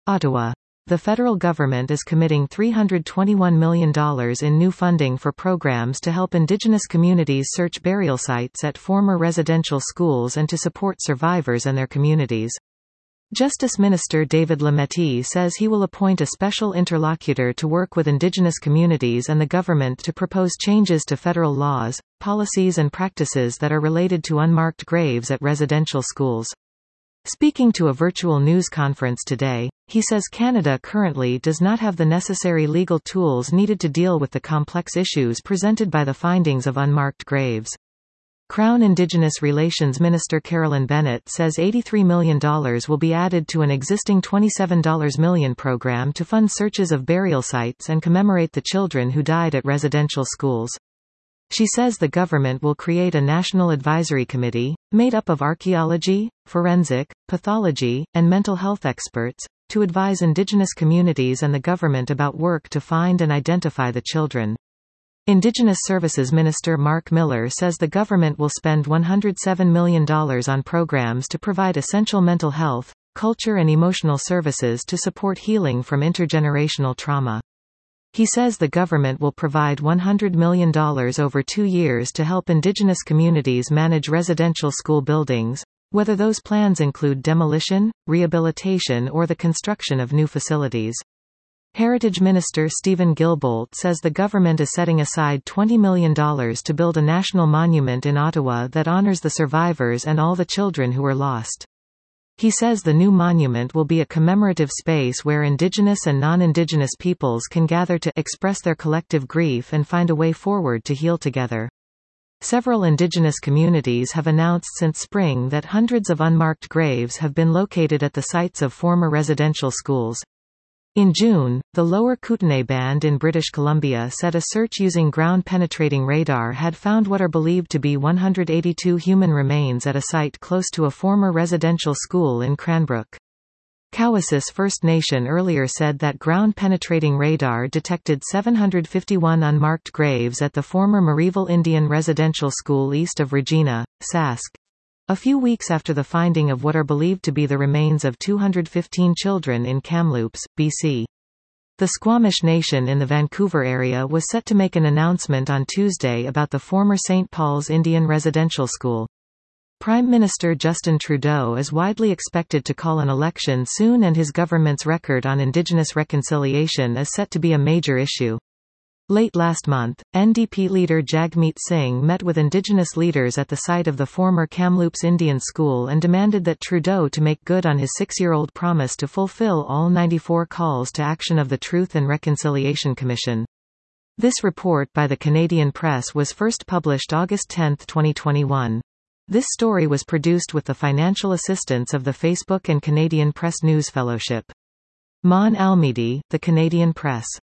Ottawa. The federal government is committing $321 million in new funding for programs to help Indigenous communities search burial sites at former residential schools and to support survivors and their communities. Justice Minister David Lametti says he will appoint a special interlocutor to work with Indigenous communities and the government to propose changes to federal laws, policies and practices that are related to unmarked graves at residential schools. Speaking to a virtual news conference today, he says Canada currently does not have the necessary legal tools needed to deal with the complex issues presented by the findings of unmarked graves. Crown Indigenous Relations Minister Carolyn Bennett says $83 million will be added to an existing $27 million program to fund searches of burial sites and commemorate the children who died at residential schools. She says the government will create a national advisory committee, made up of archaeology, forensic, pathology, and mental health experts, to advise Indigenous communities and the government about work to find and identify the children. Indigenous Services Minister Mark Miller says the government will spend $107 million on programs to provide essential mental health, culture and emotional services to support healing from intergenerational trauma. He says the government will provide $100 million over 2 years to help Indigenous communities manage residential school buildings, whether those plans include demolition, rehabilitation or the construction of new facilities. Heritage Minister Stephen Guilbeault says the government is setting aside $20 million to build a national monument in Ottawa that honors the survivors and all the children who were lost. He says the new monument will be a commemorative space where Indigenous and non-Indigenous peoples can gather to express their collective grief and find a way forward to heal together. Several Indigenous communities have announced since spring that hundreds of unmarked graves have been located at the sites of former residential schools. In June, the Lower Kootenay Band in British Columbia said a search using ground-penetrating radar had found what are believed to be 182 human remains at a site close to a former residential school in Cranbrook. Cowessess First Nation earlier said that ground-penetrating radar detected 751 unmarked graves at the former Marieville Indian Residential School east of Regina, Sask, a few weeks after the finding of what are believed to be the remains of 215 children in Kamloops, BC. The Squamish Nation in the Vancouver area was set to make an announcement on Tuesday about the former St. Paul's Indian Residential School. Prime Minister Justin Trudeau is widely expected to call an election soon, and his government's record on Indigenous reconciliation is set to be a major issue. Late last month, NDP leader Jagmeet Singh met with Indigenous leaders at the site of the former Kamloops Indian School and demanded that Trudeau to make good on his 6-year-old promise to fulfill all 94 calls to action of the Truth and Reconciliation Commission. This report by the Canadian Press was first published August 10, 2021. This story was produced with the financial assistance of the Facebook and Canadian Press News Fellowship. Mon Almidi, The Canadian Press.